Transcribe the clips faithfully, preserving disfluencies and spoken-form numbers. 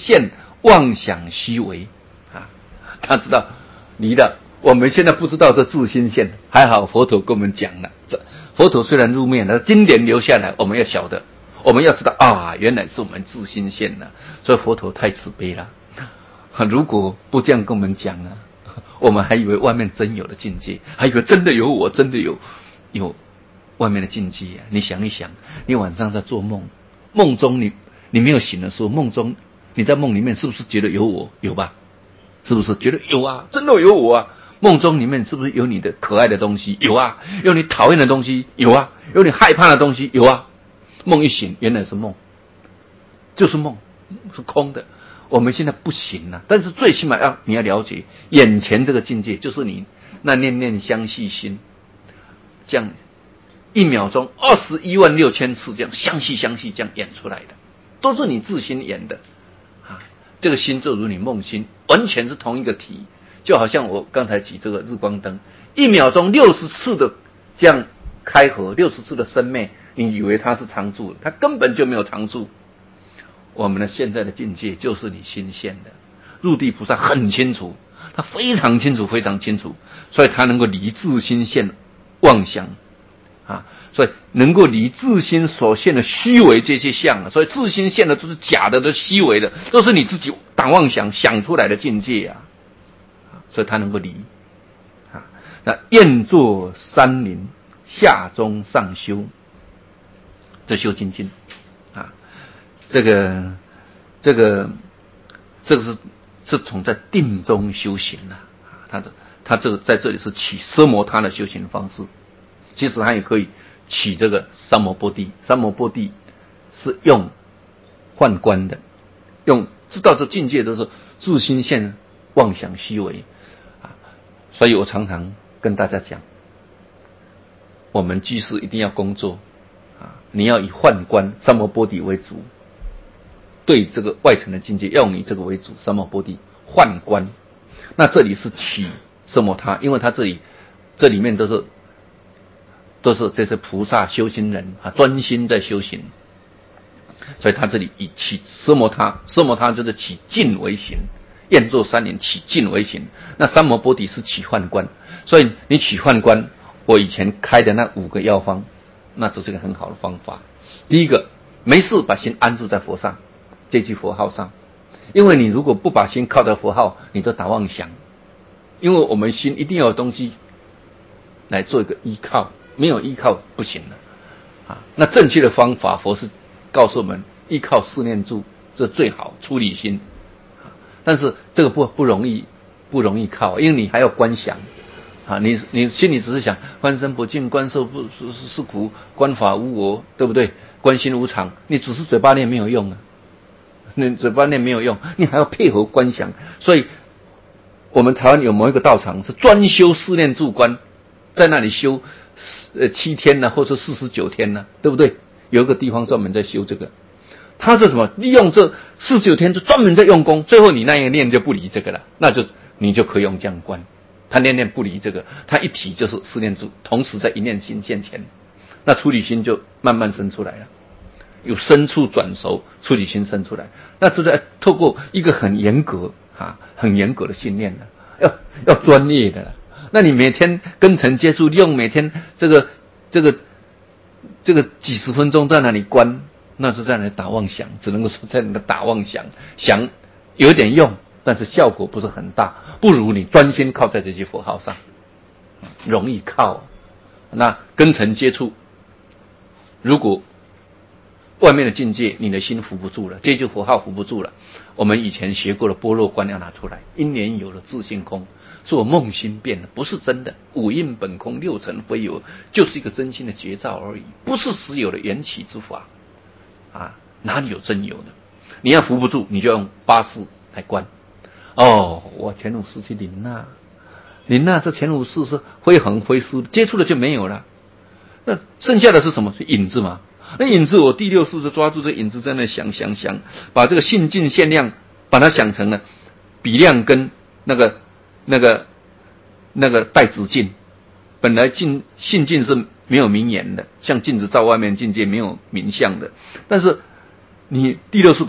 现妄想虚伪啊。他知道离了，我们现在不知道这自心现，还好佛陀跟我们讲了。这佛陀虽然入灭了，经典留下来，我们要晓得，我们要知道啊，原来是我们自心现了。所以佛陀太慈悲了。如果不这样跟我们讲啊，我们还以为外面真有的境界，还以为真的有我，真的有有外面的境界啊。你想一想，你晚上在做梦，梦中你你没有醒的时候，梦中你在梦里面是不是觉得有我？有吧？是不是觉得有啊？真的有我啊？梦中里面是不是有你的可爱的东西？有啊。有你讨厌的东西？有啊。有你害怕的东西？有啊。梦一醒，原来是梦，就是梦，是空的。我们现在不行了，但是最起码要你要了解，眼前这个境界就是你那念念相续心，这样一秒钟二十一万六千次这样相续相续这样演出来的，都是你自心演的啊。这个心就如你梦心，完全是同一个体，就好像我刚才举这个日光灯，一秒钟六十次的这样开合，六十次的生灭，你以为它是常住，它根本就没有常住。我们的现在的境界就是你心现的，入地菩萨很清楚，他非常清楚非常清楚，所以他能够离自心现妄想啊，所以能够离自心所现的虚伪这些相啊，所以自心现的都是假的，都是虚伪的，都是你自己党妄想想出来的境界啊，所以他能够离啊。那愿作山林，下中上修，这修精进啊。这个，这个，这个是是从在定中修行了啊。他的他这个在这里是取奢摩他的修行方式，其实他也可以取这个三摩波地。三摩波地是用幻观的，用知道这境界都是自心现妄想虚伪啊。所以我常常跟大家讲，我们居士一定要工作啊，你要以幻观三摩波地为主。对这个外层的境界要以这个为主，三摩波地幻观。那这里是取奢摩他，因为他这里这里面都是都是这些菩萨修行人啊，专心在修行，所以他这里以取奢摩他，奢摩他就是取静为行，愿作山林取静为行。那三摩波地是取幻观，所以你取幻观，我以前开的那五个药方，那这是一个很好的方法。第一个，没事把心安住在佛上。这句佛号上，因为你如果不把心靠在佛号，你就打妄想。因为我们心一定要有东西来做一个依靠，没有依靠不行了啊。那正确的方法，佛是告诉我们依靠四念住，这最好出离心啊。但是这个不不容易，不容易靠，因为你还要观想啊。你你心里只是想观身不净，观受不是是苦，观法无我，对不对？观心无常，你只是嘴巴念没有用啊。你嘴巴念没有用，你还要配合观想。所以我们台湾有某一个道场是专修四念住观，在那里修呃七天呢、啊，或者四十九天呢、啊，对不对？有一个地方专门在修这个，他是什么？利用这四十九天就专门在用功，最后你那一个念就不离这个了，那就你就可以用这样观。他念念不离这个，他一提就是四念住，同时在一念心现前，那出离心就慢慢生出来了。有深处转熟，出离心生出来，那这是透过一个很严格啊、很严格的训练的，要要专业的了。那你每天跟尘接触，利用每天这个这个这个几十分钟在那里观，那是在那里打妄想，只能够说在那里打妄想，想有点用，但是效果不是很大，不如你专心靠在这些佛号上，容易靠。那跟尘接触，如果外面的境界，你的心扶不住了，这句佛号扶不住了。我们以前学过的般若观要拿出来，因缘有了自性空，是我梦心变了，不是真的。五蕴本空，六尘非有，就是一个真心的觉照而已，不是实有的缘起之法啊，哪里有真有的？你要扶不住，你就用八识来观。哦，我前五识去临那，临那这前五识是非恒非虚，接触了就没有了。那剩下的是什么？是影子嘛？那影子，我第六识是抓住这影子在那想想想，把这个性净限量，把它想成了比量跟那个那个那个带子镜。本来镜性净是没有明眼的，像镜子照外面境界没有明相的，但是你第六识把它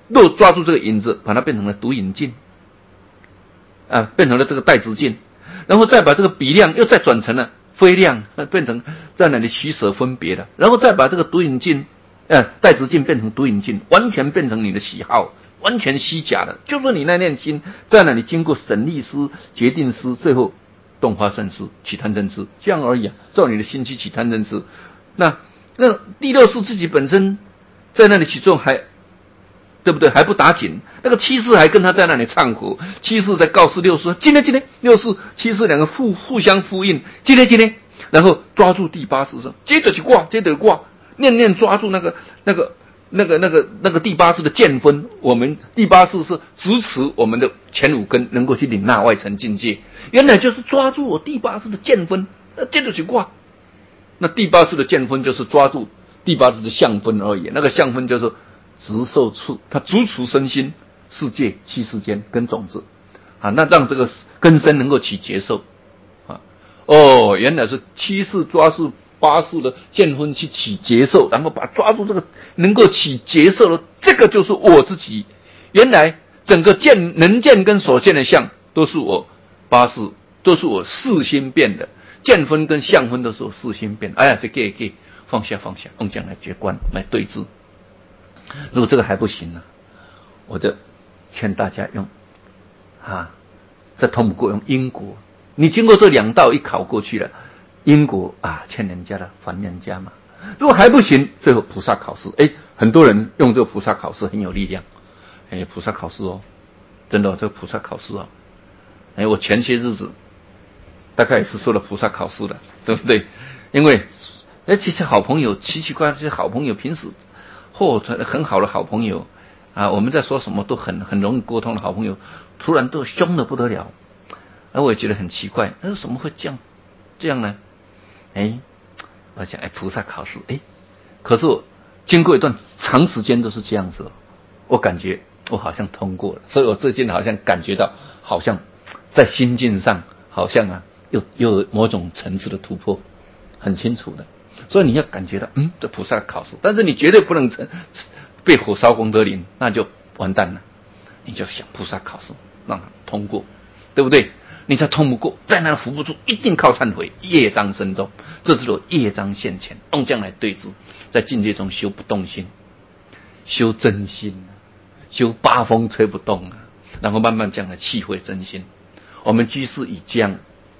若抓住这个影子，把它变成了独影镜，啊，变成了这个带直镜，然后再把这个比量又再转成了非量，变成在那里取舍分别的，然后再把这个独影镜，呃，带直镜变成独影镜，完全变成你的喜好，完全虚假的，就是你那念心在那里经过审理师、决定师，最后动发生思，起贪嗔痴，这样而已啊，照你的心去起贪嗔痴。那那第六识自己本身在那里起作用还对不对？还不打紧，那个七识还跟他在那里唱和，七识在告诉六识，今天今天六识七识两个互互相呼应，今天今天，然后抓住第八识上，接着去挂，接着挂，念念抓住那个那个那个那个那个第八识的见分，我们第八识是支持我们的前五根能够去领纳外层境界，原来就是抓住我第八识的见分，那接着去挂，那第八识的见分就是抓住第八识的相分而已，那个相分就是直受处，它主处身心世界七世间跟种子啊，那让这个根身能够起结受啊。哦，原来是七世抓住八世的见分去起结受，然后把抓住这个能够起结受的，这个就是我自己。原来整个见能见跟所见的相都是我八世，都是我四心变的，见分跟相分都是我四心变的。哎呀，这给给放下放下，用这样来绝观来对治。如果这个还不行呢，我就劝大家用啊，这通不过用因果。你经过这两道一考过去了，因果啊欠人家的还人家嘛。如果还不行，最后菩萨考试。哎，很多人用这个菩萨考试很有力量。哎，菩萨考试哦，真的、哦、这个菩萨考试哦。哎，我前些日子大概也是受了菩萨考试的，对不对？因为哎，其实好朋友奇奇怪怪，这些好朋友平时或、哦、很好的好朋友啊，我们在说什么都很很容易沟通的好朋友，突然都凶得不得了，而我也觉得很奇怪，那为什么会这样这样呢？哎，我想哎，菩萨考试，哎，可是我经过一段长时间都是这样子，我感觉我好像通过了，所以我最近好像感觉到，好像在心境上好像啊，又又有某种层次的突破，很清楚的。所以你要感觉到，嗯，这菩萨考试，但是你绝对不能成被火烧功德林，那就完蛋了。你就想菩萨考试，让它通过，对不对？你才通不过，在那扶不住，一定靠忏悔，业障深重，这是我业障现前，用这样来对治，在境界中修不动心，修真心，修八风吹不动啊，然后慢慢这样来气会真心。我们居士以这样，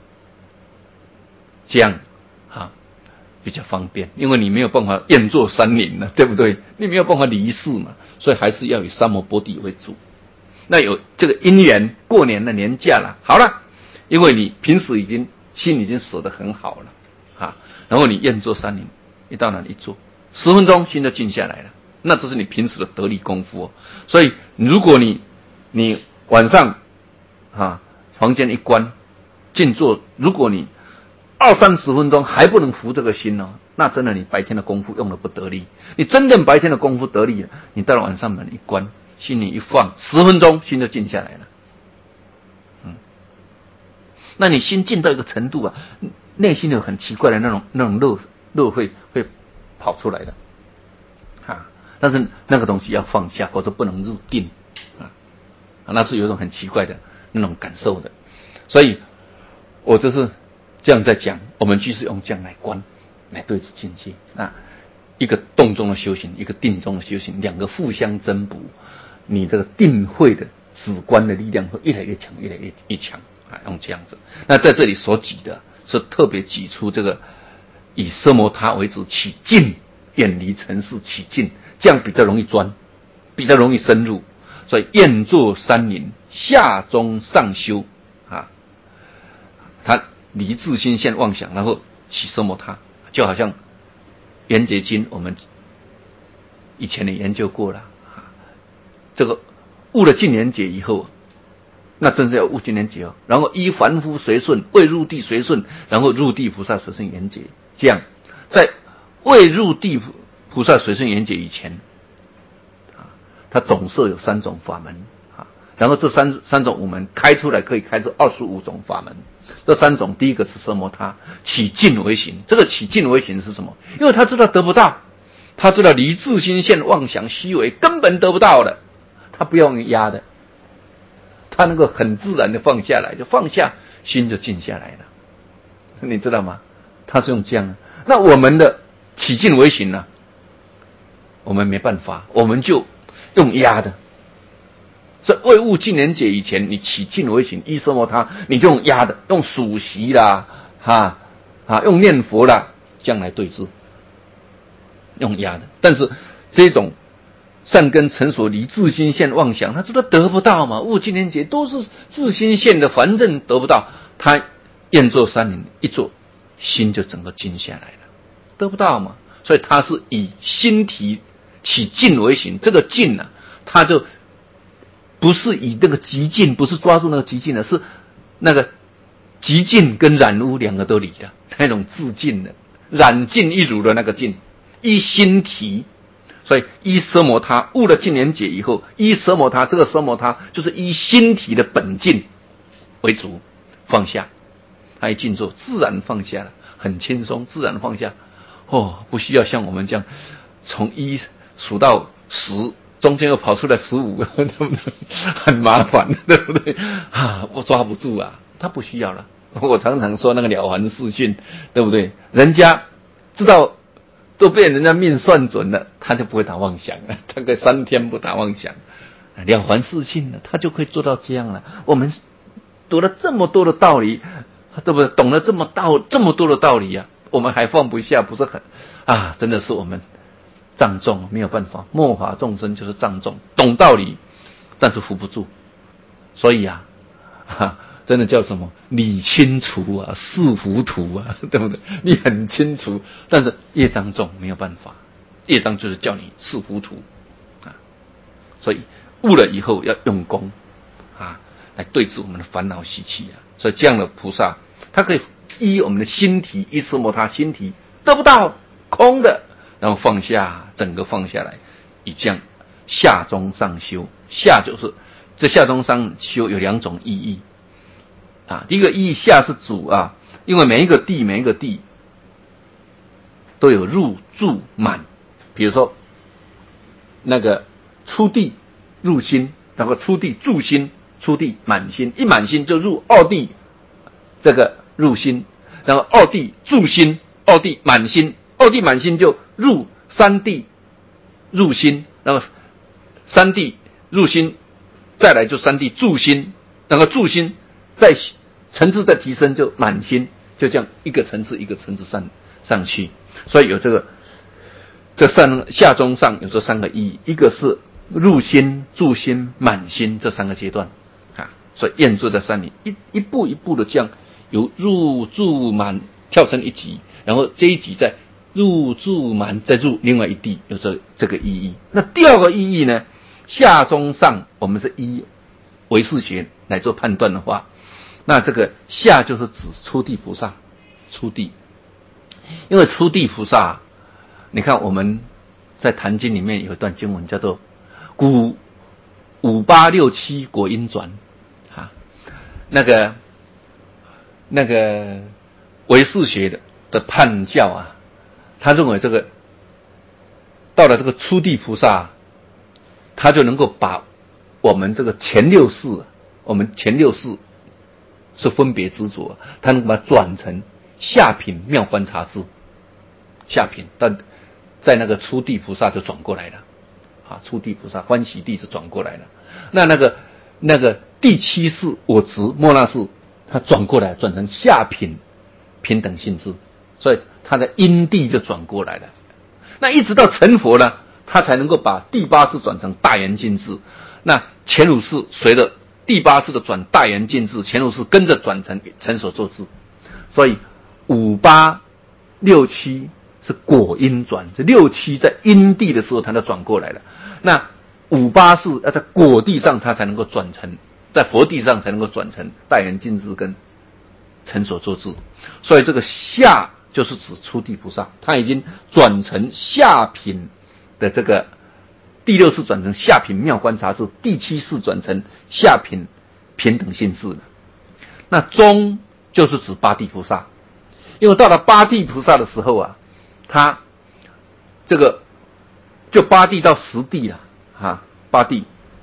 这样啊。比较方便，因为你没有办法愿做山林了，对不对？你没有办法离世嘛，所以还是要以三摩波底为主。那有这个因缘，过年的年假了，好了，因为你平时已经心已经舍得很好了啊，然后你愿做山林，你到哪里做？十分钟心就静下来了，那这是你平时的得力功夫哦。所以如果你你晚上啊房间一关静坐，如果你二三十分钟还不能服这个心哦，那真的你白天的功夫用得不得力。你真正白天的功夫得力了，你到了晚上门一关，心里一放，十分钟心就静下来了。嗯，那你心静到一个程度啊，内心有很奇怪的那种那种乐乐会会跑出来的啊。但是那个东西要放下，或者不能入定啊，那是有一种很奇怪的那种感受的。所以我就是这样在讲，我们居士用这样来观，来对治境界。那一个动中的修行，一个定中的修行，两个互相增补，你这个定慧的止观的力量会越来越强，越来越越强啊！用这样子。那在这里所举的是特别举出这个以奢摩他为主起静，远离尘世起静，这样比较容易钻，比较容易深入。所以愿作山林，下中上修啊，他离自心现妄想，然后起奢摩他，就好像圆觉经我们以前也研究过了啊。这个悟了净圆觉以后，那真是要悟净圆觉哦。然后依凡夫随顺，未入地随顺，然后入地菩萨随顺圆觉。这样，在未入地菩萨随顺圆觉以前，啊，他总设有三种法门啊。然后这三三种我们开出来可以开出二十五种法门。这三种，第一个是奢摩他，起静为行。这个起静为行是什么？因为他知道得不到，他知道离自心现妄想虚伪根本得不到的， 他不用压的，他能够很自然的放下来，就放下，心就静下来了。你知道吗？他是用这样的。那我们的起静为行呢？我们没办法，我们就用压的。所以为物尽年解以前，你起静为行，依奢摩他，你就用压的，用数息啦，哈啊，用念佛啦，这样来对治，用压的。但是这种善根成所离自心现妄想，他说他得不到嘛，物尽年解都是自心现的，反正得不到。他愿做三年一做，心就整个静下来了，得不到嘛。所以他是以心体起静为行，这个静啊，他就不是以那个极静，不是抓住那个极静的，是那个极静跟染污两个都离了，那种自静的染尽一如的那个静，依心体。所以依奢摩他悟了净年解以后，依奢摩他，这个奢摩他就是依心体的本静为主，放下，他一静坐自然放下了，很轻松，自然放下。哦，不需要像我们这样从一数到十，中间又跑出来十五，对不对？很麻烦，对不对？啊，我抓不住啊，他不需要了。我常常说那个了凡四训，对不对？人家知道都被人家命算准了，他就不会打妄想了，他可以三天不打妄想，了凡四训了，他就可以做到这样了。我们读了这么多的道理，对不对？懂了这么道这么多的道理啊，我们还放不下，不是很啊？真的是我们障重，没有办法。末法众生就是障重，懂道理，但是扶不住。所以啊，啊真的叫什么？理清楚啊，事糊涂啊，对不对？你很清楚，但是业障重，没有办法。业障就是叫你事糊涂啊。所以悟了以后要用功啊，来对治我们的烦恼习气啊。所以这样的菩萨，他可以依我们的心体，依奢摩他心体得不到空的，然后放下，整个放下来，以这样下中上修。下就是这下中上修有两种意义啊。第一个意义，下是主啊，因为每一个地每一个地都有入住满，比如说那个出地入心，然后出地住心，出地满心，一满心就入二地这个入心，然后二地住心，二地满心，二地满心就入三地入心，然后三地入心，再来就三地住心，然后住心再层次再提升就满心，就这样一个层次一个层次上上去。所以有这个这三下中上有这三个意义，一个是入心、住心、满心这三个阶段啊。所以愿做在三年，一一步一步的这样由入住满跳成一级，然后这一级再入住满再入另外一地，有这这个意义。那第二个意义呢？下中上我们是依唯识学来做判断的话，那这个下就是指初地菩萨，初地。因为初地菩萨，你看我们在坛经里面有一段经文叫做古五八六七果因转啊，那个那个唯识学的的判教啊，他认为这个到了这个初地菩萨，他就能够把我们这个前六世，我们前六世是分别执着，他能把它转成下品妙观察智，下品，但在那个初地菩萨就转过来了，啊，初地菩萨欢喜地就转过来了。那那个那个第七世我执莫那世，他转过来转成下品平等性智，所以他在因地就转过来了。那一直到成佛呢，他才能够把第八世转成大圆镜智。那前五世随着第八世的转大圆镜智，前五世跟着转成成所作智，所以五八六七是果因转，这六七在因地的时候它就转过来了。那五八是要在果地上它才能够转成，在佛地上才能够转成大圆镜智跟成所作智。所以这个下就是指初地菩萨，他已经转成下品的这个第六世转成下品妙观察智，第七世转成下品平等性智了。那中就是指八地菩萨。因为到了八地菩萨的时候啊，他这个就八地到十地了啊，八地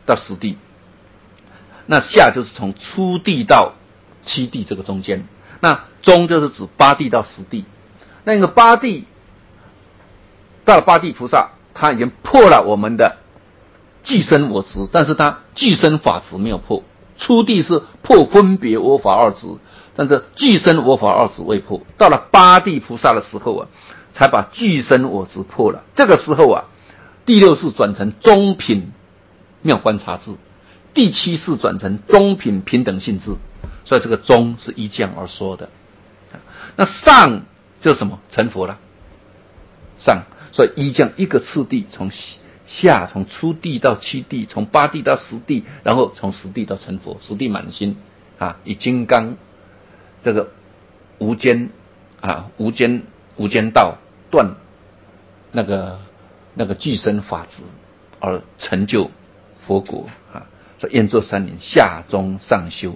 到十地，那下就是从初地到七地这个中间，那中就是指八地到十地。那个八地到了八地菩萨，他已经破了我们的具身我执，但是他具身法执没有破。初地是破分别我法二执，但是具身我法二执未破。到了八地菩萨的时候啊，才把具身我执破了。这个时候啊，第六世转成中品妙观察智，第七世转成中品平等性智。所以这个中是依降而说的。那上就是什么？成佛了。上，所以依降一个次第，从下从初地到七地，从八地到十地，然后从十地到成佛，十地满心啊，以金刚这个无间啊无间无间道断那个那个具身法执而成就佛国啊。所以愿作三年下中上修，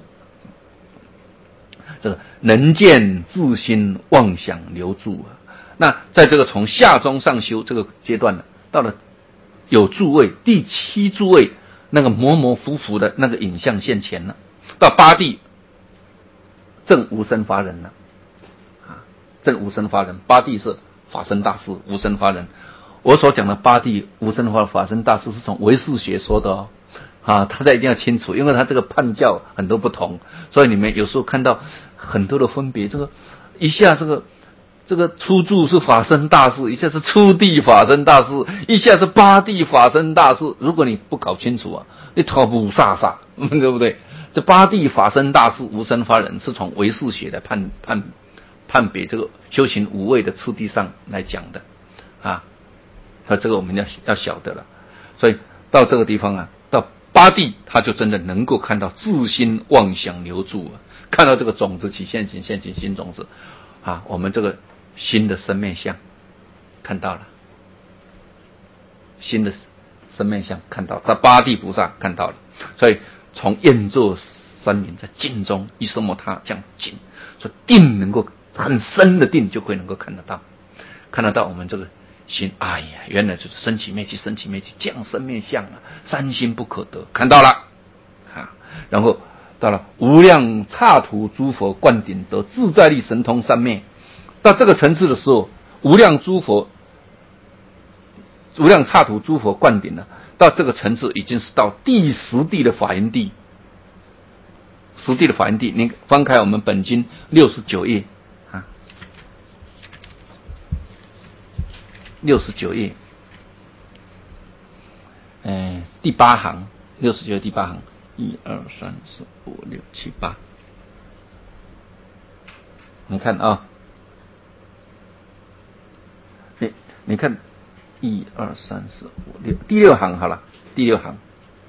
这个能见自心妄想留住啊。那在这个从下中上修这个阶段呢，到了有诸位第七诸位那个模模糊糊的那个影像现前了，到八地正无生法忍了啊，正无生法忍。八地是法身大士无生法忍。我所讲的八地无生法法身大士是从唯识学说的哦啊，大家一定要清楚，因为他这个判教很多不同，所以你们有时候看到很多的分别，这个一下这个这个初住是法身大士，一下是初地法身大士，一下是八地法身大士。如果你不搞清楚啊，你头不飒飒，对不对？这八地法身大士无生法忍是从唯识学来判判判别这个修行无畏的次第上来讲的啊，所以这个我们要要晓得了。所以到这个地方啊，到八地他就真的能够看到自心妄想留住啊，看到这个种子起现行，现行新种子啊，我们这个新的生命相看到了，新的生命相看到，到八地菩萨看到了。所以从愿作三年在静中一什么他这样静，所以定能够很深的定就会能够看得到，看得到我们这个心，哎呀，原来就是升起灭气，升起灭气，这样生命相啊，三心不可得，看到了啊。然后到了无量刹土诸佛灌顶得自在力神通三昧，到这个层次的时候，无量诸佛无量刹土诸佛灌顶了，到这个层次已经是到第十地的法云地，十地的法云地。您翻开我们本经六十九页啊，六十九页，呃，第八行，六十九页第八行，一二三四五六七八，你看啊，你你看。一二三四五六，第六行好了，第六行，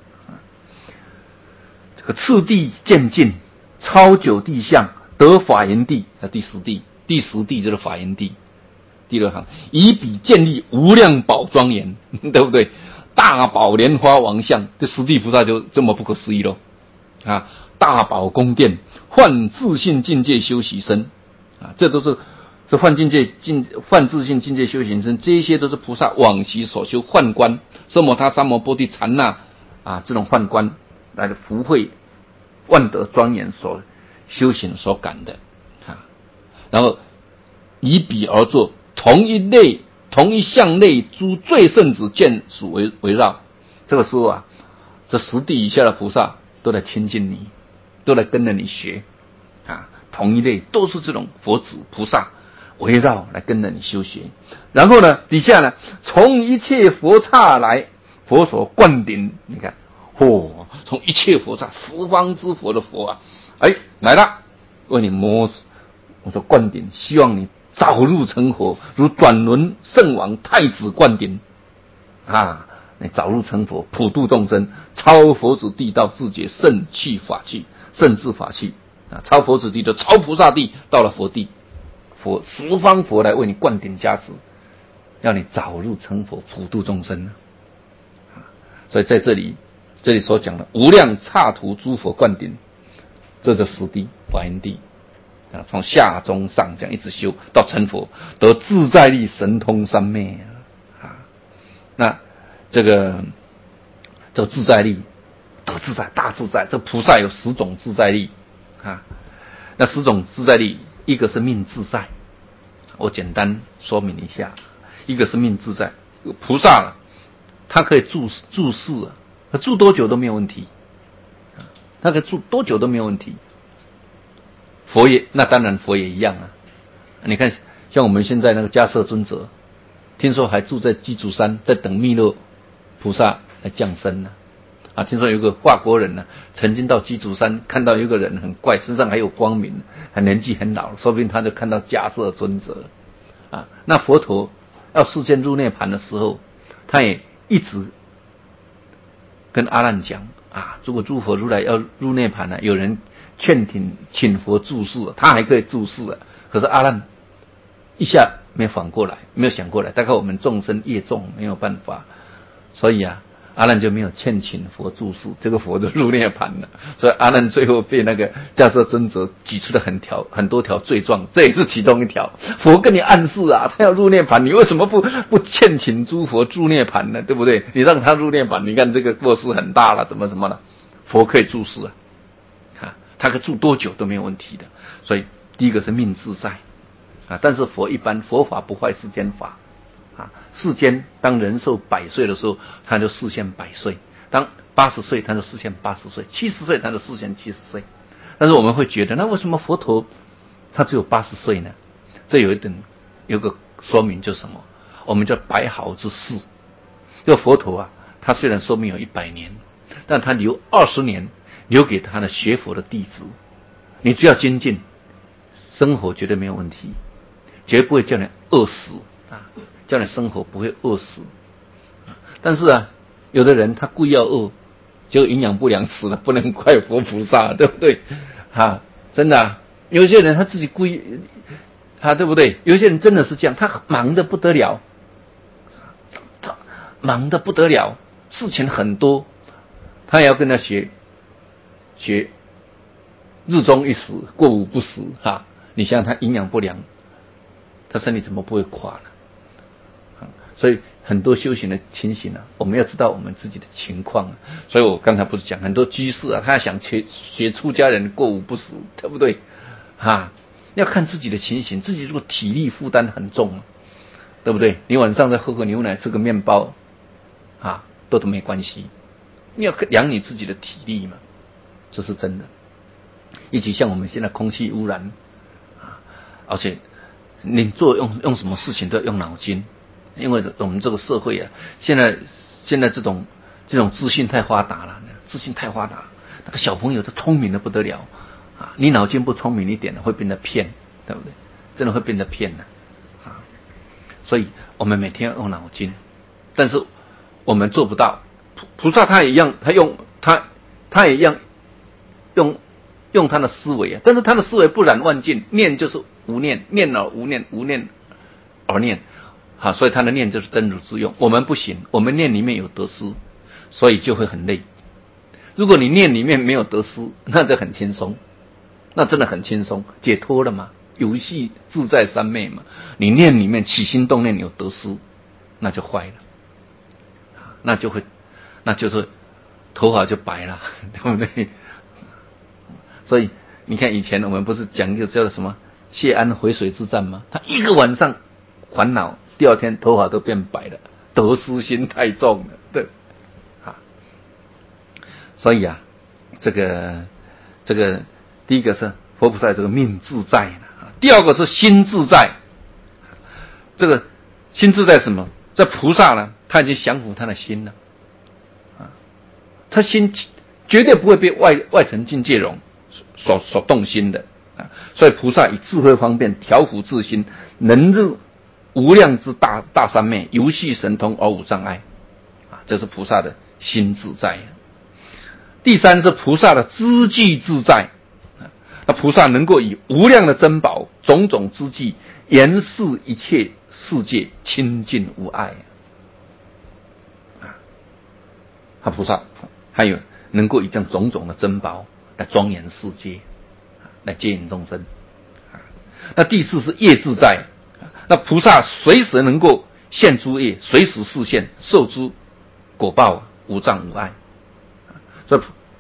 这个次第渐进，超九地相，得法云地，在第十地，第十地就是法云地。第六行，以彼建立无量宝庄严，对不对？大宝莲花王像，这十地菩萨就这么不可思议咯啊！大宝宫殿，幻自性境界修习身啊，这都是。这幻境界境幻自性境界修行身，这些都是菩萨往昔所修幻观，奢摩他、三摩波帝、禅那啊，这种幻观来的福慧万德庄严所修行所感的啊。然后以彼而作，同一类同一项类诸最圣子见属围围绕。这个时候啊，这十地以下的菩萨都来亲近你，都来跟着你学啊，同一类都是这种佛子菩萨。围绕来跟着你修学，然后呢，底下呢，从一切佛刹来，佛所灌顶，你看，哦，从一切佛刹，十方之佛的佛啊，哎，来了，为你摩，我说灌顶，希望你早入成佛，如转轮圣王太子灌顶啊，你早入成佛，普度众生，超佛子地到自觉圣气法器，圣智法器啊，超佛子地的超菩萨地，到了佛地。佛十方佛来为你灌顶加持，要你早入成佛，普度众生。所以在这里，这里所讲的无量刹土诸佛灌顶，这就十地法云地啊，从下中上这样一直修到成佛，得自在力神通三昧啊。那这个这自在力得自在，大自在。这菩萨有十种自在力啊，那十种自在力，一个是命自在，我简单说明一下，一个是命自在，菩萨他可以住住世啊，他住多久都没有问题，他可以住多久都没有问题。佛也，那当然佛也一样啊。你看，像我们现在那个迦摄尊者，听说还住在鸡足山，在等弥勒菩萨来降生呢。啊，听说有个华国人呢、啊，曾经到鸡足山看到有一个人很怪，身上还有光明，很年纪很老，说不定他就看到迦摄尊者。啊，那佛陀要示现入涅盘的时候，他也一直跟阿难讲啊，如果诸佛如来要入涅盘了、啊，有人劝请请佛住世，他还可以住世啊。可是阿难一下没有反过来，没有想过来，大概我们众生业重，没有办法，所以啊，阿难就没有劝请佛住世，这个佛就入涅盘了。所以阿难最后被那个迦摄尊者举出了很条很多条罪状，这也是其中一条。佛跟你暗示啊，他要入涅盘，你为什么不不劝请诸佛入涅盘呢？对不对？你让他入涅盘，你看这个过失很大了，怎么怎么了？佛可以住世啊，啊，他可以住多久都没有问题的。所以第一个是命自在啊，但是佛一般佛法不坏世间法啊，世间当人寿百岁的时候，他就示现百岁；当八十岁，他就示现八十岁；七十岁，他就示现七十岁。但是我们会觉得，那为什么佛陀他只有八十岁呢？这有一点有个说明，就是什么？我们叫百好之世。这个佛陀啊，他虽然寿命有一百年，但他留二十年留给他的学佛的弟子。你只要精进，生活绝对没有问题，绝对不会叫你饿死啊，叫你生活不会饿死。但是啊，有的人他故意要饿，结果营养不良死了，不能怪佛菩萨，对不对？啊，真的啊，有些人他自己故意，啊，对不对？有些人真的是这样，他忙得不得了，他忙得不得了，事情很多，他也要跟他学学日中一时，过午不食，哈、啊，你想想他营养不良，他身体怎么不会垮呢？啊，所以很多修行的情形啊，我们要知道我们自己的情况、啊。所以我刚才不是讲很多居士啊，他想学学出家人过午不食，对不对？啊，要看自己的情形，自己如果体力负担很重，对不对？你晚上再喝个牛奶，吃个面包，啊，都都没关系。你要养你自己的体力嘛，这是真的。以及像我们现在空气污染啊，而且你做用用什么事情都要用脑筋，因为我们这个社会啊，现在现在这种这种资讯太发达了，资讯太发达，那个小朋友都聪明的不得了啊！你脑筋不聪明一点，会变得骗，对不对？真的会变得骗的啊！所以我们每天要用脑筋，但是我们做不到。菩萨他也一样，他用他他也一样用。用他的思维啊，但是他的思维不染万境，念就是无念，念而无念，无念而念，好，所以他的念就是真如之用。我们不行，我们念里面有得失，所以就会很累。如果你念里面没有得失，那就很轻松，那真的很轻松，解脱了嘛，游戏自在三昧嘛。你念里面起心动念有得失，那就坏了，那就会，那就是头发就白了，对不对？所以你看，以前我们不是讲一个叫什么谢安回水之战吗？他一个晚上烦恼，第二天头发都变白了，得失心太重了，对，啊，所以啊，这个这个第一个是佛菩萨这个命自在，第二个是心自在。这个心自在什么？在菩萨呢，他已经降伏他的心了，啊，他心绝对不会被外外层境界容。所所动心的啊，所以菩萨以智慧方便调伏自心，能入无量之大大三昧，游戏神通而无障碍啊，这是菩萨的心自在。第三是菩萨的知际自在啊，那菩萨能够以无量的珍宝、种种之际，严视一切世界，清净无碍啊。他菩萨还有能够以这样种种的珍宝来庄严世界，来接引众生。那第四是业自在，那菩萨随时能够现诸业，随时示现，受诸果报，无障无碍。 这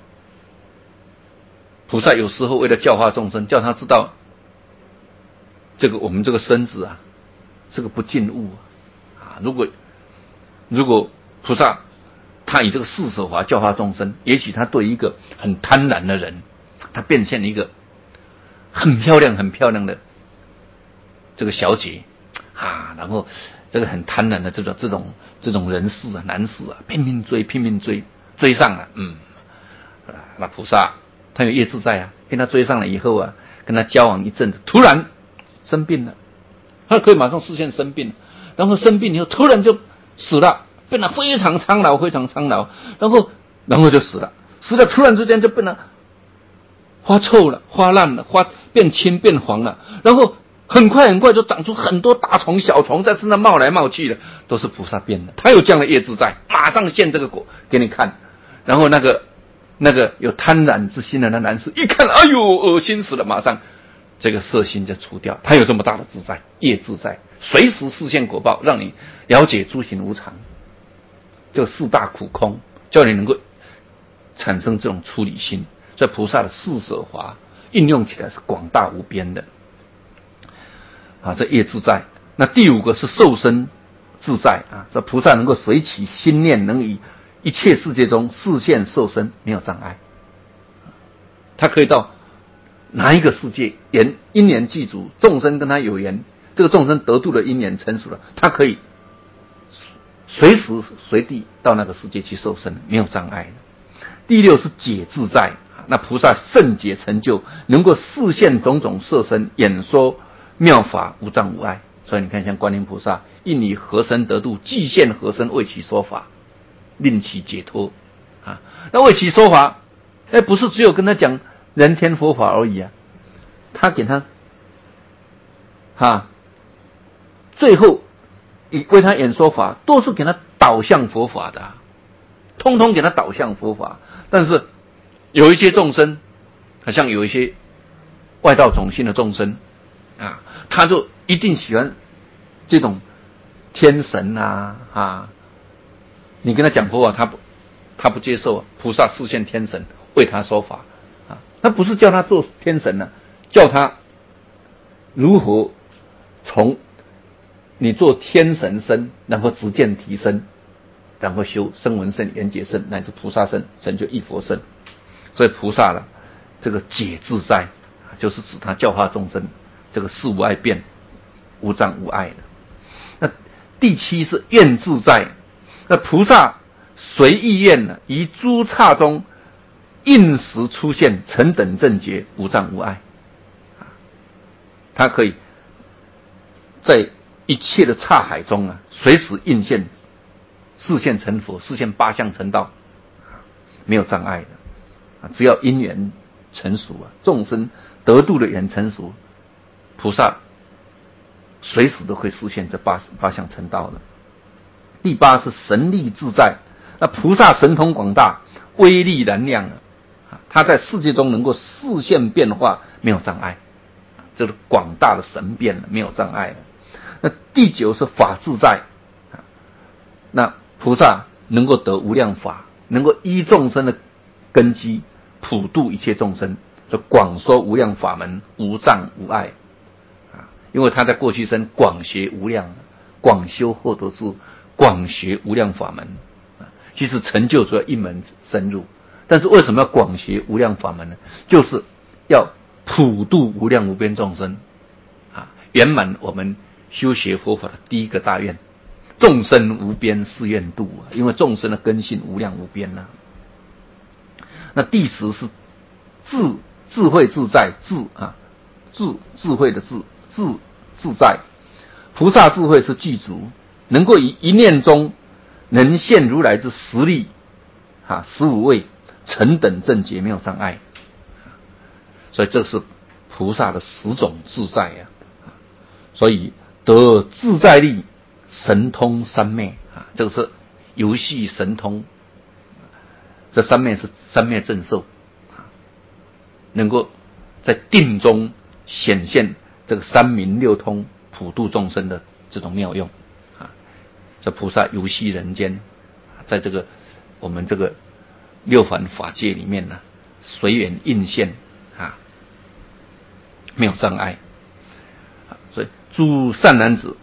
菩萨有时候为了教化众生，叫他知道这个我们这个身子啊，是个不净物啊。如果如果菩萨他以这个四手法教化众生，也许他对一个很贪婪的人，他变现了一个很漂亮很漂亮的这个小姐啊，然后这个很贪婪的这种这种这种人士啊，男士啊，拼命追拼命追追上了，嗯，啊，那菩萨他有业自在啊，跟他追上了以后啊，跟他交往一阵子，突然生病了，他可以马上视线生病，然后生病以后突然就死了，变得非常苍老非常苍老，然后然后就死了，死了突然之间就变得花臭了，花烂了，花变青变黄了，然后很快很快就长出很多大虫小虫在身上冒来冒去的，都是菩萨变的。他有这样的业自在，马上现这个果给你看。然后那个那个有贪婪之心的那男士一看，哎呦，恶心死了，马上这个色心就除掉。他有这么大的自在，业自在，随时示现果报，让你了解诸行无常，这四大苦空，叫你能够产生这种出离心。所以菩萨的四舍法应用起来是广大无边的啊，这业自在。那第五个是受身自在啊，这菩萨能够随起心念，能以一切世界中视现受身，没有障碍。他可以到哪一个世界，缘因缘具足，众生跟他有缘，这个众生得度的因缘成熟了，他可以随时随地到那个世界去受身，没有障碍。第六是解自在，那菩萨圣解成就，能够示现种种色身，演说妙法，无障无碍。所以你看，像观音菩萨，应以何身得度，即现何身为其说法，令其解脱啊。那为其说法，哎，不是只有跟他讲人天佛法而已啊，他给他啊，最后以为他演说法，都是给他导向佛法的啊，通通给他导向佛法。但是有一些众生，好像有一些外道种性的众生啊，他就一定喜欢这种天神啊啊，你跟他讲佛法，他不他不接受，菩萨示现天神为他说法啊，他不是叫他做天神呢、啊，叫他如何从你做天神身，然后直见提升，然后修声闻身、缘觉身，乃至菩萨身，成就一佛身。所以菩萨呢，这个解自在，就是指他教化众生，这个事无碍变，无障无碍的。那第七是愿自在，那菩萨随意愿呢，于诸刹中应时出现，成等正觉，无障无碍。他可以在一切的刹海中啊，随时应现，示现成佛，示现八相成道，没有障碍的。只要因缘成熟啊，众生得度的缘成熟，菩萨随时都会实现这八八相成道的。第八是神力自在，那菩萨神通广大，威力难量啊，他在世界中能够示现变化，没有障碍，这是广大的神变，没有障碍。那第九是法自在，那菩萨能够得无量法，能够依众生的根基普度一切众生，就广说无量法门，无障无碍啊！因为他在过去生广学无量，广修获得智，广学无量法门啊，其实成就主要一门深入。但是为什么要广学无量法门呢？就是要普度无量无边众生啊，圆满我们修学佛法的第一个大愿，众生无边誓愿度啊！因为众生的根性无量无边啊。那第十是智智慧自在，智啊智智慧的智，智自在。菩萨智慧是具足，能够以一念中能现如来之实力啊，十五位成等正觉，没有障碍。所以这是菩萨的十种自在啊。所以得自在力，神通三昧啊，这个是游戏神通。这三昧是三昧正受，能够在定中显现这个三明六通、普度众生的这种妙用啊！这菩萨游戏人间，在这个我们这个六凡法界里面呢，随缘应现啊，没有障碍。所以诸善男子，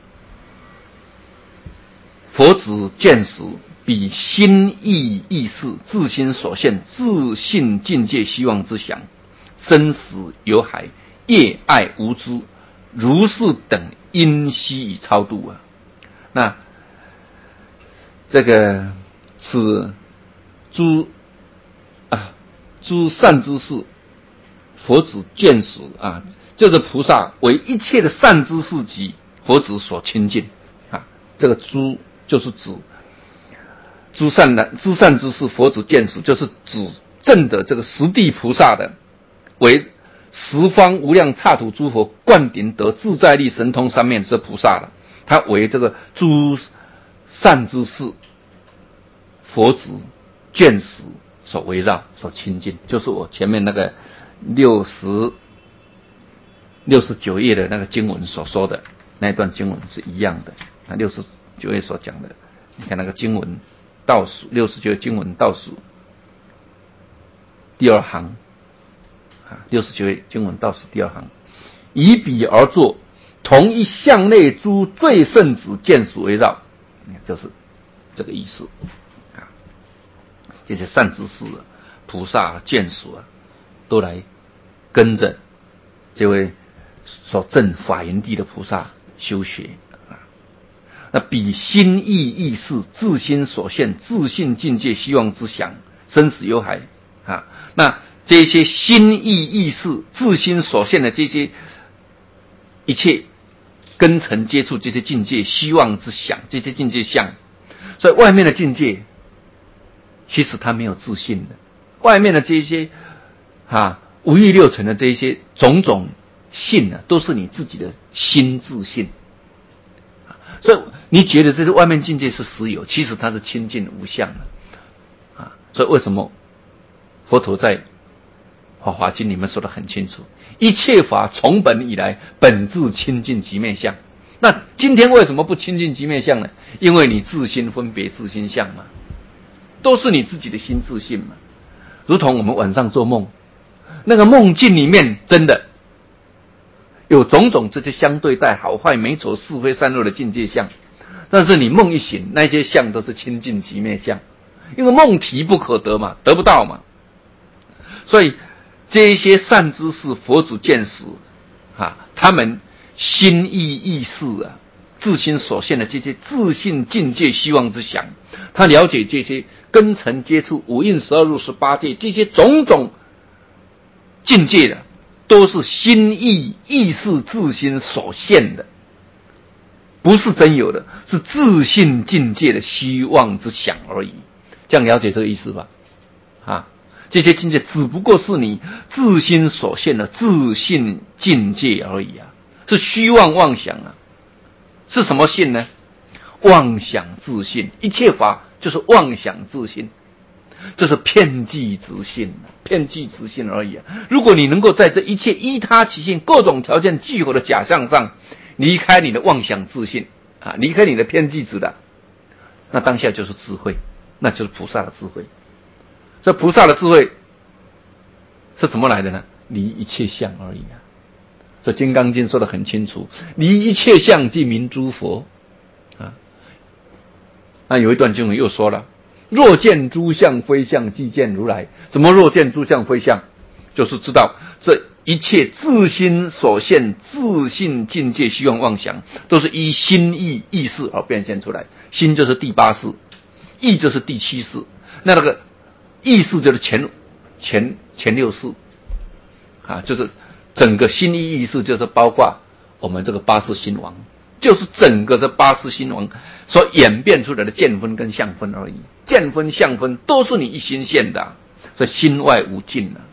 佛子见识，彼心意意识，自心所现，自信境界希望之想，生死有海，业爱无知，如是等因悉以超度啊。那这个是诸啊诸善知识，佛子见识啊，就是菩萨为一切的善知识及佛子所亲近啊。这个诸就是指诸善男诸善知识，佛子见识，就是指证的这个十地菩萨的，为十方无量刹土诸佛灌顶得自在力神通三面之菩萨了。他为这个诸善知识，佛子眷识所围绕所亲近，就是我前面那个六十六十九页的那个经文所说的那一段经文是一样的。那六十九页所讲的，你看那个经文倒数，六十九页经文倒数第二行啊，六十九页经文倒数第二行，以彼而作，同一向内诸最圣子见识围绕，就是这个意思啊。这些善知识、啊、菩萨、眷属啊，都来跟着这位所证法云地的菩萨修学啊。那彼心意意识，自心所现，自信境界希望之想，生死有海啊。那这些心意意识、自心所现的这些一切根尘接触，这些境界希望之想，这些境界相，所以外面的境界其实他没有自信的，外面的这些啊五欲六尘的这些种种性呢、啊，都是你自己的心自信。所以你觉得这些外面境界是实有，其实它是清净无相的啊。所以为什么佛陀在《法华经》里面说得很清楚，一切法从本以来本自清净寂灭相。那今天为什么不清净寂灭相呢？因为你自心分别自心相嘛，都是你自己的心自信嘛。如同我们晚上做梦，那个梦境里面真的有种种这些相对待好坏美丑是非善恶的境界相，但是你梦一醒，那些相都是清净寂灭相，因为梦体不可得嘛，得不到嘛。所以这些善知识、佛子见识啊，他们心意意识啊，自心所现的这些自信境界希望之想，他了解这些根尘接触五蕴十二入十八界这些种种境界的，都是心意意识自心所现的，不是真有的，是自信境界的希望之想而已。这样了解这个意思吧？啊，这些境界只不过是你自心所现的自信境界而已啊，是虚妄妄想啊。是什么信呢？妄想自信，一切法就是妄想自信，这是遍计执信，遍计执信而已啊。如果你能够在这一切依他其性各种条件聚合的假象上离开你的妄想自信啊，离开你的偏计执的，那当下就是智慧，那就是菩萨的智慧。这菩萨的智慧是怎么来的呢？离一切相而已啊。所以《金刚经》说得很清楚，离一切相即名诸佛啊。那有一段经文又说了，若见诸相非相，即见如来。怎么若见诸相非相？就是知道这一切自心所现自信境界希望妄想，都是依心意意识而变现出来。心就是第八识，意就是第七识，那那个意识就是前前前六识啊，就是整个心意意识就是包括我们这个八识心王，就是整个这八识心王所演变出来的见分跟相分而已。见分相分都是你一心现的、啊，所以心外无尽啊。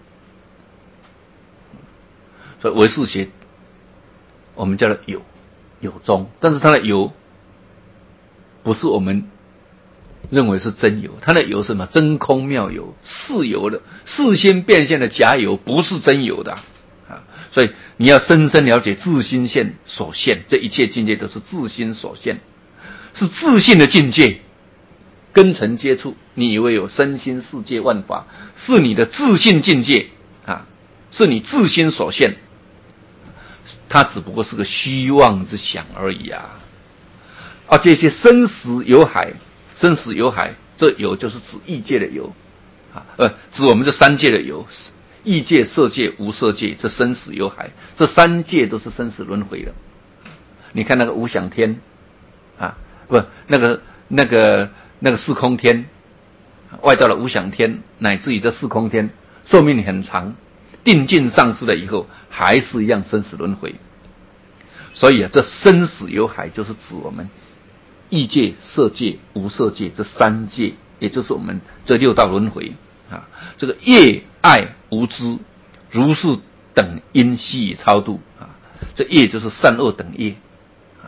所以唯识学我们叫做有有宗，但是它的有不是我们认为是真有，它的有是什么？真空妙有，是有的，事先变现的假有，不是真有的啊。所以你要深深了解自心现所现，这一切境界都是自心所现，是自信的境界根尘接触，你以为有身心世界万法，是你的自信境界啊，是你自心所现，它只不过是个虚妄之想而已啊！啊，这些生死有海，生死有海，这有就是指异界的有啊，呃，指我们这三界的有，异界、色界、无色界，这生死有海，这三界都是生死轮回的。你看那个无想天啊，不，那个那个那个四空天，外道的无想天，乃至于这四空天，寿命很长，定境丧失了以后，还是一样生死轮回。所以啊，这生死有海，就是指我们异界、色界、无色界这三界，也就是我们这六道轮回啊。这个业、爱、无知、如是等因悉以超度啊。这业就是善恶等业啊。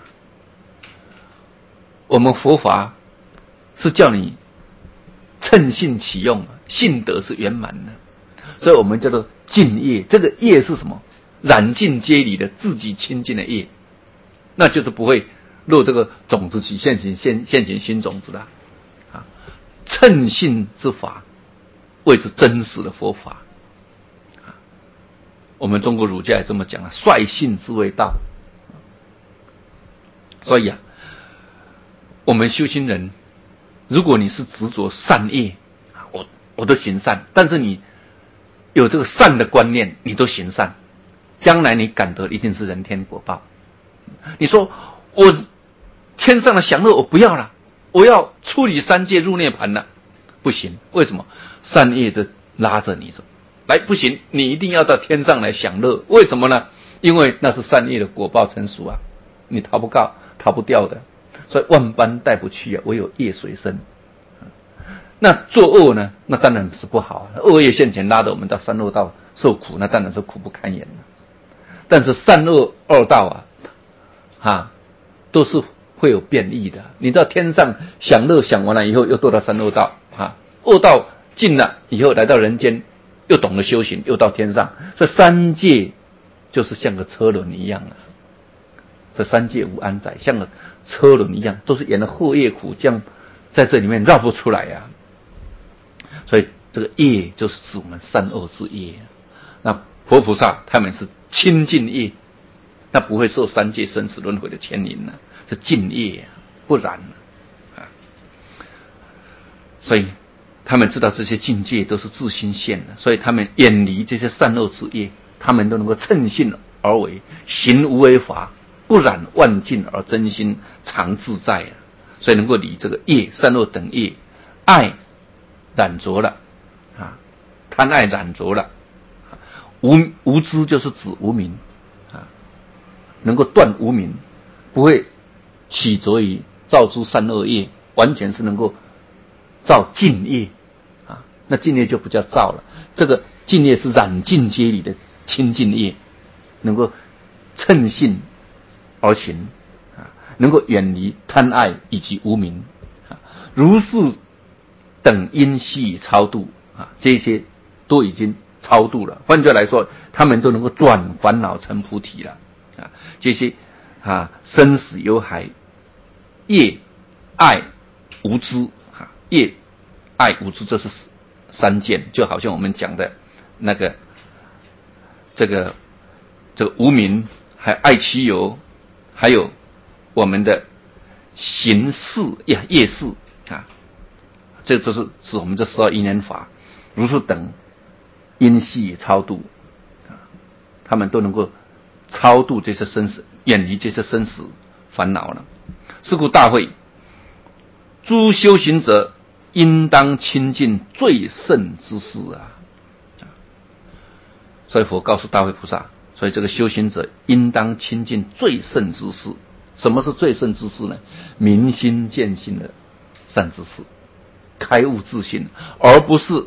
我们佛法是叫你趁性起用，性德是圆满的，所以我们叫做净业。这个业是什么？染尽皆离的自己清净的业，那就是不会落这个种子起现行现现行新种子了啊！趁性之法，谓之真实的佛法啊！我们中国儒家也这么讲了，率性之谓道。所以啊，我们修行人，如果你是执着善业，我我都行善，但是你有这个善的观念，你都行善，将来你感得一定是人天果报。你说我天上的享乐我不要了，我要出离三界入涅槃了，不行，为什么？善业的拉着你走，来不行，你一定要到天上来享乐，为什么呢？因为那是善业的果报成熟啊，你逃不告逃不掉的，所以万般带不去啊，唯有业随身。那作恶呢？那当然是不好，恶业现前拉着我们到三恶道受苦，那当然是苦不堪言了。但是善恶二道啊，啊，都是会有变异的。你到天上享乐享完了以后，又堕到三恶道啊，恶道尽了以后，来到人间，又懂得修行，又到天上。所以三界就是像个车轮一样啊，这三界无安载，像个车轮一样，都是演的后业苦，这样在这里面绕不出来呀、啊。所以这个业就是指我们善恶之业。那佛菩萨他们是清净业，那不会受三界生死轮回的牵引呢、啊，是净业啊，不然啊。所以他们知道这些境界都是自心现的，所以他们远离这些善恶之业，他们都能够趁性而为，行无为法，不染万境而真心常自在啊。所以能够离这个业、善恶等业，爱染着了啊，贪爱染着了，无无知就是指无明啊，能够断无明，不会起着于造诸善恶业，完全是能够造净业啊。那净业就不叫造了，这个净业是染尽皆离的清净业，能够趁性而行啊，能够远离贪爱以及无明啊，如是等因悉以超度啊，这些都已经超度了。换句话来说，他们都能够转烦恼成菩提了啊。这些啊，生死有海，业、爱、无知啊，业、爱、无知，这是三件，就好像我们讲的那个这个这个无明，还有爱其有，还有我们的行事业业事啊。这就是是我们这十二因缘法，如是等因悉超度啊，他们都能够超度这些生死，远离这些生死烦恼了。是故大会，诸修行者应当亲近最胜之事啊！所以佛告诉大会菩萨，所以这个修行者应当亲近最胜之事。什么是最胜之事呢？明心见性的善知识。开悟自信，而不是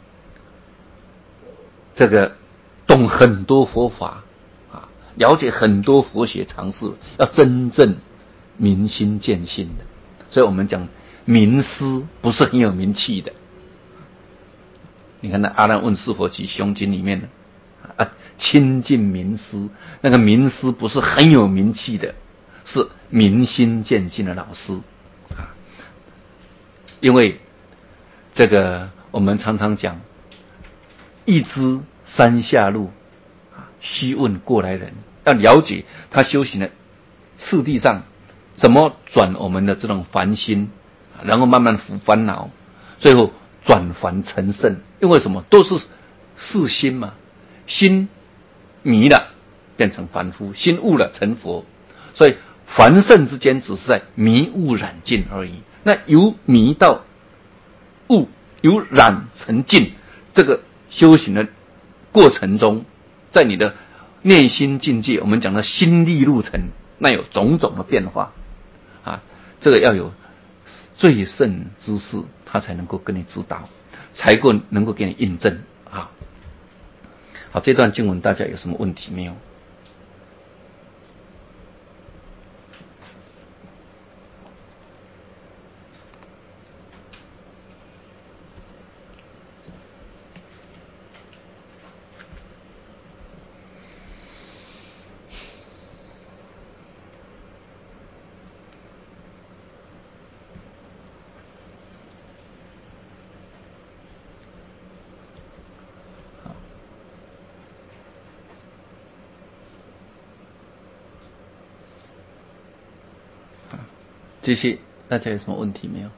这个懂很多佛法啊，了解很多佛学常识，要真正明心见性的。所以我们讲名师不是很有名气的。你看那《阿难问释佛及胸经》里面的啊，亲近名师，那个名师不是很有名气的，是明心见性的老师。 因为这个我们常常讲，一知山下路，须问过来人。要了解他修行的次第上，怎么转我们的这种烦心，然后慢慢伏烦恼，最后转凡成圣。因为什么？都是是心嘛，心迷了变成凡夫，心悟了成佛。所以凡圣之间只是在迷悟染净而已。那由迷到悟，由染成净，这个修行的过程中，在你的内心境界，我们讲的心力路程，那有种种的变化啊。这个要有最胜之士，他才能够跟你指导，才够能够给你印证啊。好，这段经文大家有什么问题没有？这些大家有什么问题没有？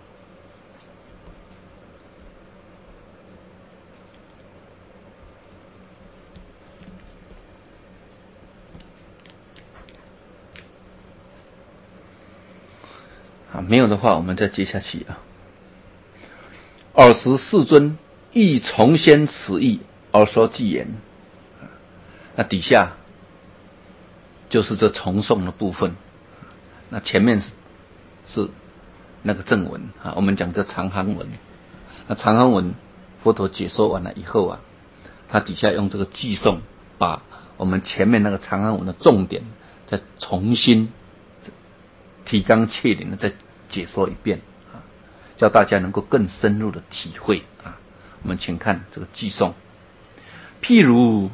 啊，没有的话，我们再接下去啊。尔时世尊亦重宣此义而说偈言。那底下就是这重诵的部分，那前面是是那个正文啊，我们讲这长行文。那长行文佛陀解说完了以后啊，他底下用这个偈颂，把我们前面那个长行文的重点再重新提纲挈领的再解说一遍啊，叫大家能够更深入的体会啊。我们请看这个偈颂：譬如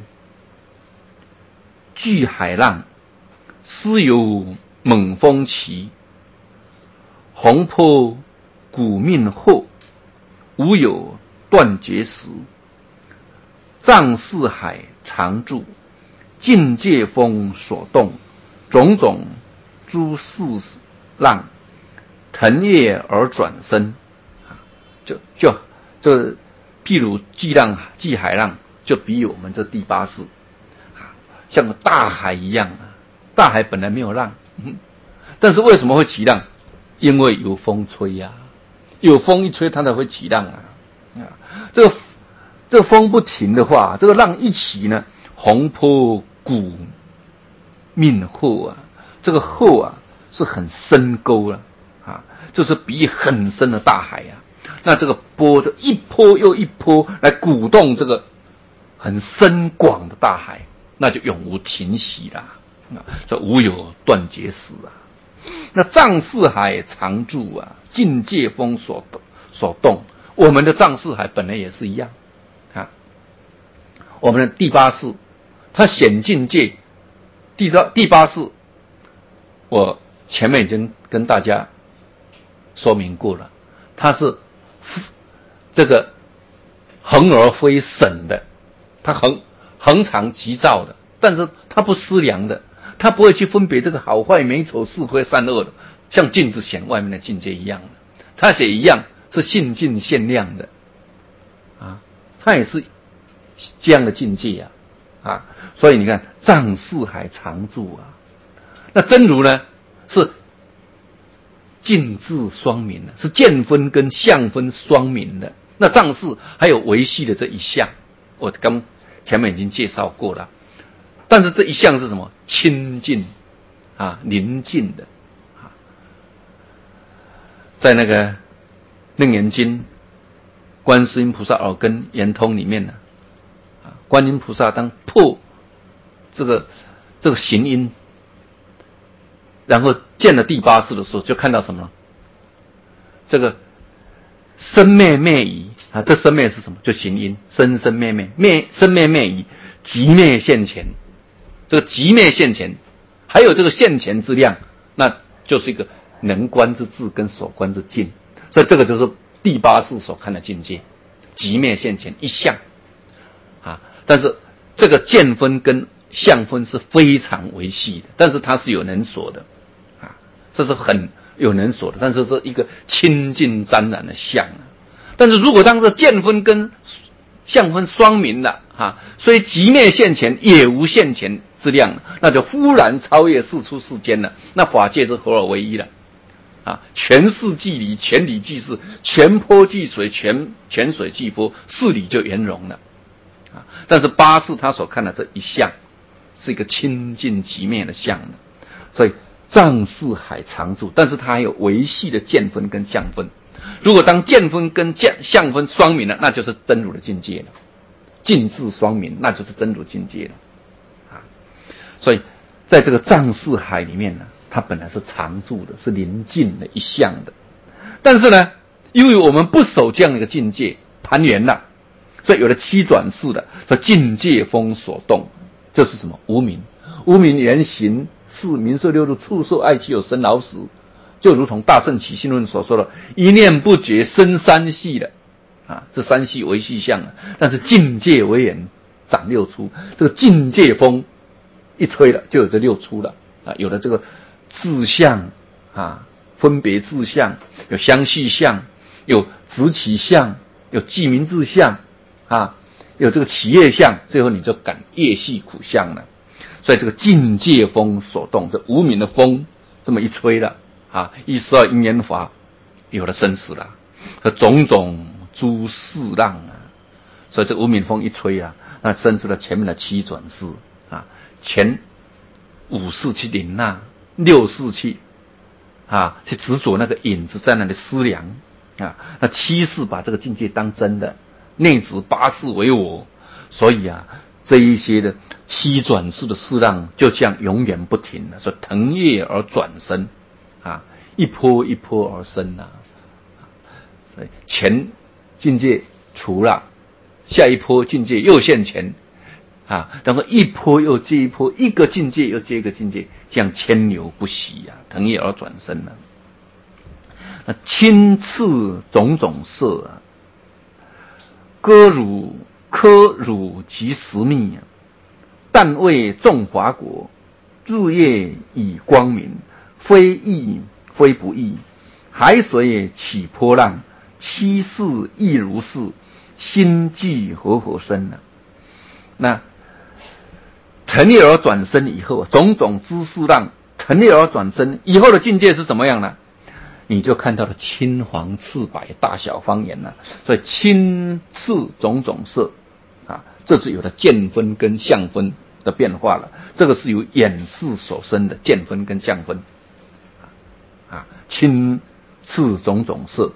巨海浪，斯有猛风起，洪波古命祸，无有断绝时。藏四海常住，境界风所动，种种诸事浪，腾跃而转身。就就这譬如巨浪、巨海浪，就比喻我们这第八世，像个大海一样啊。大海本来没有浪，嗯、但是为什么会起浪？因为有风吹呀、啊，有风一吹，它才会起浪啊。啊，这个这个风不停的话，这个浪一起呢，洪波古命祸啊，这个祸啊是很深沟了啊，就是比喻很深的大海啊。那这个波就一波又一波来鼓动这个很深广的大海，那就永无停息啦，这无有断绝时啊。那藏四海常住啊，境界风所动所动。我们的藏四海本来也是一样啊。我们的第八世，它显境界，第第八世，我前面已经跟大家说明过了，它是这个恒而非省的，它恒恒常急躁的，但是它不思量的，它不会去分别这个好坏美丑是非善恶的，像镜子显外面的境界一样的，它也一样是性净限量的啊，它也是这样的境界啊啊，所以你看藏四海常住啊，那真如呢是境智双明的，是见分跟相分双明的。那藏四还有维系的这一项，我刚前面已经介绍过了。但是这一项是什么？清净啊，宁静的啊。在那个《楞严经》观世音菩萨耳根圆通里面呢，啊，观音菩萨当破这个这个行因，然后见了第八世的时候，就看到什么呢？这个生灭灭已啊，这生灭是什么？就行因，生生灭灭，灭生灭灭已，即灭现前。这个即灭现前，还有这个现前之量，那就是一个能观之智跟所观之境。所以这个就是第八世所看的境界，即灭现前一相啊。但是这个见分跟相分是非常微细的，但是它是有能所的啊，这是很有能所的，但是是一个清净沾染的相啊。但是如果当这见分跟相分双明了啊，虽即灭现前也无现前之量，那就忽然超越世出世间了，那法界是合而为一了啊，全事即理，全理即事，全波即水，全全水即波，事理就圆融了啊。但是八识他所看的这一相是一个清净即灭的相的，所以藏识海常住，但是它还有维系的见分跟相分。如果当见分跟相分双明了，那就是真如的境界了。尽智双明，那就是真如境界了啊。所以在这个藏识海里面呢，它本来是常住的，是临近的一相的。但是呢，因为我们不守这样的一个境界，盘圆了，所以有了七转世的，说境界风所动，这是什么？无明。无明原形是名色六入触受爱气有生老死，就如同大圣起信论所说的，一念不觉生三系的啊，这三系为系相啊，但是境界为缘长六出，这个境界风一吹了，就有这六出了啊，有了这个自相啊，分别自相，有相续相，有执起相，有记名自相啊，有这个起业相，最后你就感业系苦相了。所以这个境界风所动，这无明的风这么一吹了啊，一十二因缘法有了生死了，和种种诸事浪啊，所以这无明风一吹啊，那生出了前面的七转世啊，前五世去领纳，六世去啊去执着那个影子在那里思量啊，那七世把这个境界当真的，内执八世为我，所以啊这一些的七转世的事浪就像永远不停的，说腾跃而转生啊，一波一波而生啊，所以前境界除了，下一波境界又现前啊，然后一波又接一波，一个境界又接一个境界，这样千流不息啊，腾跃而转生啊。那亲次种种色啊，歌汝科汝及实密啊，但为众华国，日夜以光明，非易非不易，海水起波浪，七世亦如是，心际合合生啊。那腾跃而转生以后，种种知识浪腾跃而转生以后的境界是怎么样呢？你就看到了青黄赤白大小方言了。所以青赤种种色啊，这是有了见分跟相分的变化了。这个是由眼识所生的见分跟相分啊，青赤种种色。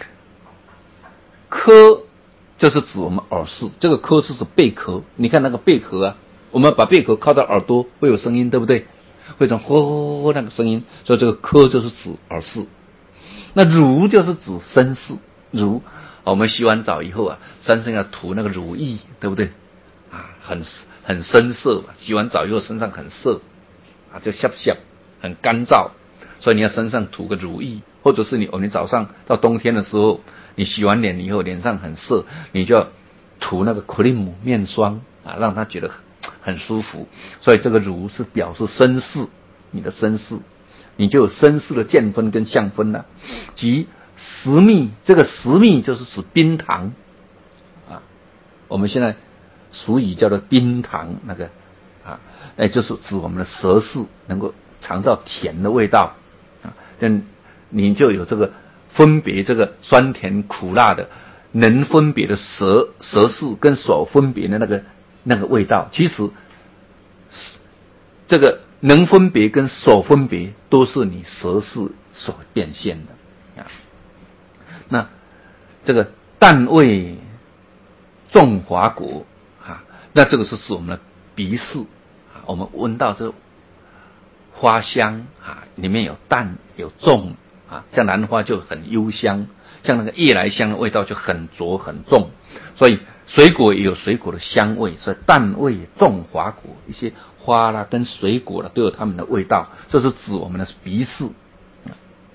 科就是指我们耳识，这个科是指贝壳。你看那个贝壳啊，我们把贝壳靠到耳朵会有声音，对不对？会从呼呼那个声音，所以这个科就是指耳识。那乳就是指身识，乳我们洗完澡以后啊，身上要涂那个乳液，对不对啊？很很深色嘛，洗完澡以后身上很涩啊，就涩涩很干燥，所以你要身上涂个乳液，或者是你哦，你早上到冬天的时候，你洗完脸以后脸上很涩，你就要涂那个 cream 面霜啊，让它觉得很舒服。所以这个乳是表示身识，你的身识。你就有身识的见分跟相分了，即实密，这个实密就是指冰糖啊，我们现在俗语叫做冰糖那个啊，那就是指我们的舌识能够尝到甜的味道啊，但你就有这个分别这个酸甜苦辣的能分别的舌舌识跟所分别的那个那个味道，其实这个能分别跟所分别都是你舌识所变现的啊。那这个但为众华国啊，那这个是指我们的鼻识啊，我们闻到这个花香啊，里面有淡有重啊，像兰花就很幽香，像那个夜来香的味道就很浊很重，所以水果也有水果的香味，所以淡味众华果，一些花啦跟水果啦都有它们的味道，这是指我们的鼻识。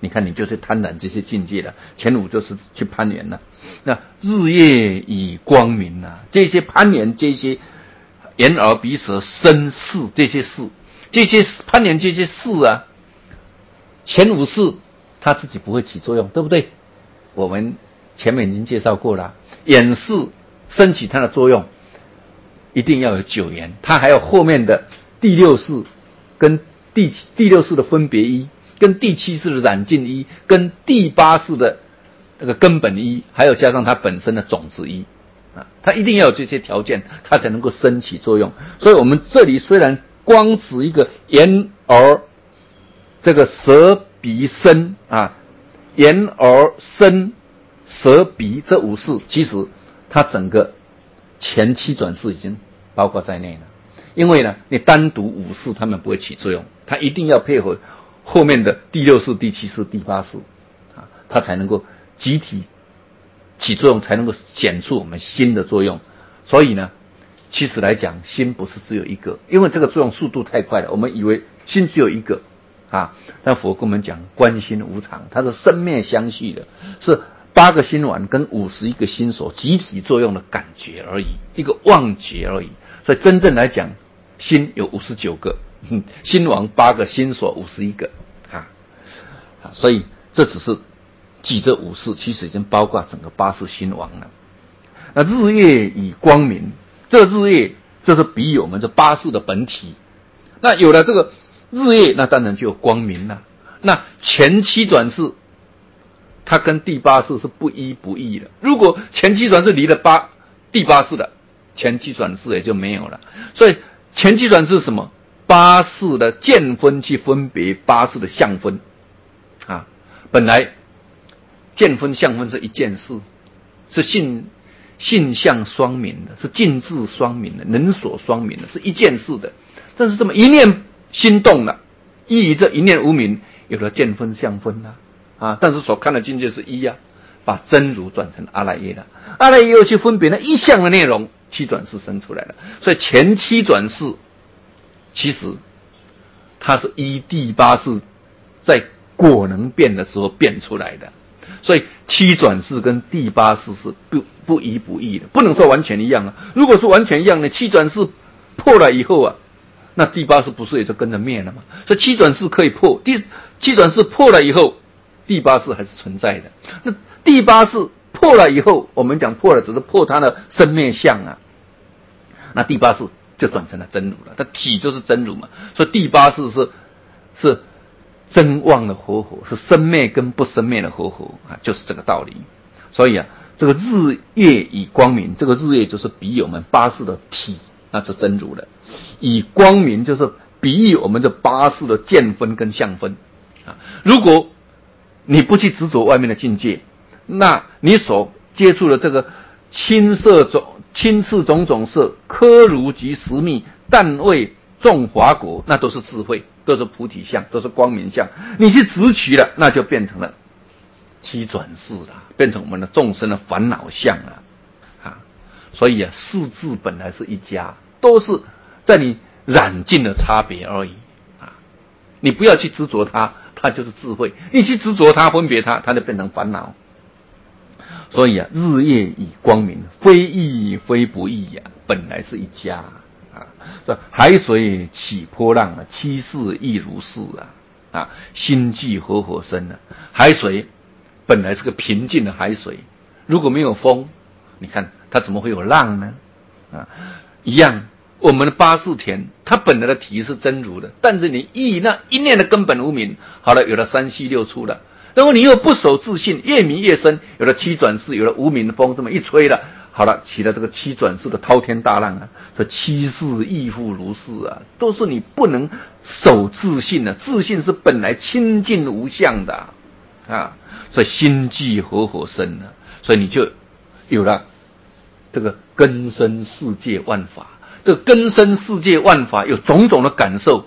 你看你就是贪婪这些境界了，前五就是去攀缘了。那日夜以光明啊，这些攀缘，这些眼耳鼻舌身识，这些事，这些攀缘这些事啊，前五事它自己不会起作用，对不对？我们前面已经介绍过了，眼识升起它的作用，一定要有九缘，它还有后面的第六识跟第第六识的分别一，跟第七识的染净一，跟第八识的那个根本一，还有加上它本身的种子一啊，它一定要有这些条件，它才能够升起作用。所以我们这里虽然光指一个眼耳这个舌鼻身啊，眼耳身舌鼻这五识，其实它整个前七转识已经包括在内了。因为呢，你单独五识它们不会起作用，它一定要配合后面的第六识、第七识、第八识啊，它才能够集体起作用，才能够显出我们心的作用。所以呢，其实来讲，心不是只有一个，因为这个作用速度太快了，我们以为心只有一个啊。但佛跟我们讲，观心无常，它是生灭相续的，是八个心丸跟五十一个心所集体作用的感觉而已，一个妄觉而已。所以真正来讲，心有五十九个，心王八个，心所五十一个啊啊！所以这只是记这五识，其实已经包括整个八识心王了。那日夜以光明，这日夜这是比喻我们这八识的本体。那有了这个日夜，那当然就有光明了。那前七转世，它跟第八识是不一不异的。如果前七转世离了八第八识了，前七转世也就没有了。所以前七转世是什么？八识的见分去分别八识的相分啊。本来见分相分是一件事，是性性相双明的，是尽智双明的，能所双明的，是一件事的。但是这么一念心动了，依于这一念无明，有了见分相分啦啊。但是所看的境界是一啊，把真如转成阿赖耶了，阿赖耶又去分别那一项的内容，七转世生出来了。所以前七转世其实它是依第八世在果能变的时候变出来的。所以七转世跟第八世是不不一不异的，不能说完全一样啊。如果是完全一样的，七转世破了以后啊，那第八世不是也就跟着灭了吗？所以七转世可以破，第七转世破了以后，第八世还是存在的。那第八世破了以后，我们讲破了，只是破它的生灭相啊。那第八世就转成了真如了，它体就是真如嘛。所以第八世是是真妄的活火，是生灭跟不生灭的活火啊，就是这个道理。所以啊，这个日夜以光明，这个日夜就是比喻我们八识的体，那是真如的。以光明就是比喻我们这八识的见分跟相分啊。如果你不去执着外面的境界，那你所接触的这个青色种青次种种色，科如及实密，但为众华国，那都是智慧，都是菩提相，都是光明相。你去执取了，那就变成了七转世了，变成我们的众生的烦恼相了啊。所以啊，四智本来是一家，都是在你染净的差别而已啊。你不要去执着它，它就是智慧；你去执着它、分别它，它就变成烦恼。所以啊，日夜以光明，非异非不异呀、啊，本来是一家啊。海水起波浪啊，七世亦如是啊啊，心寂和合身啊。海水本来是个平静的海水，如果没有风，你看它怎么会有浪呢？啊，一样，我们的八识田，它本来的体是真如的，但是你依那一念的根本无明，好了，有了三细六出了。然后你又不守自信，越迷越深，有了七转世，有了无明风这么一吹了，好了，起了这个七转世的滔天大浪啊！这七世亦复如是啊，都是你不能守自信的、啊，自信是本来清净无相的啊，啊所以心寂和合身啊，所以你就有了这个根生世界万法，这个根生世界万法有种种的感受，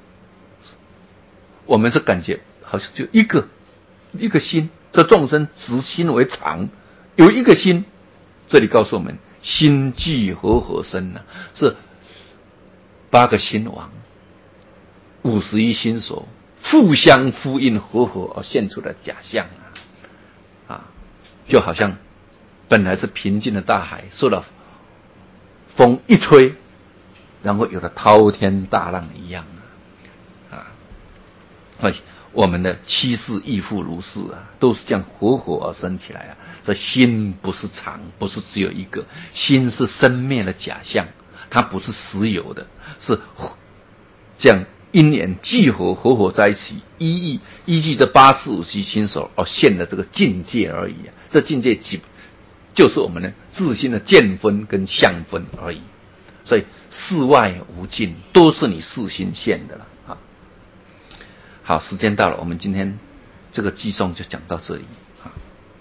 我们是感觉好像就一个。一个心，这众生执心为常，有一个心，这里告诉我们，心寂和合身呢、啊，是八个心王，五十一心所互相呼应合合而现出的假象啊，啊，就好像本来是平静的大海，受到风一吹，然后有了滔天大浪一样啊，啊，我们的七世亦复如是啊，都是这样合合而生起来啊。所以心不是常，不是只有一个，心是生灭的假象，它不是实有的，是这样因缘聚合合合在一起，依依依据这八四五七心所而现的这个境界而已啊。这境界即就是我们的自心的见分跟相分而已。所以世外无尽，都是你自心现的了啊。好，时间到了，我们今天这个寄送就讲到这里。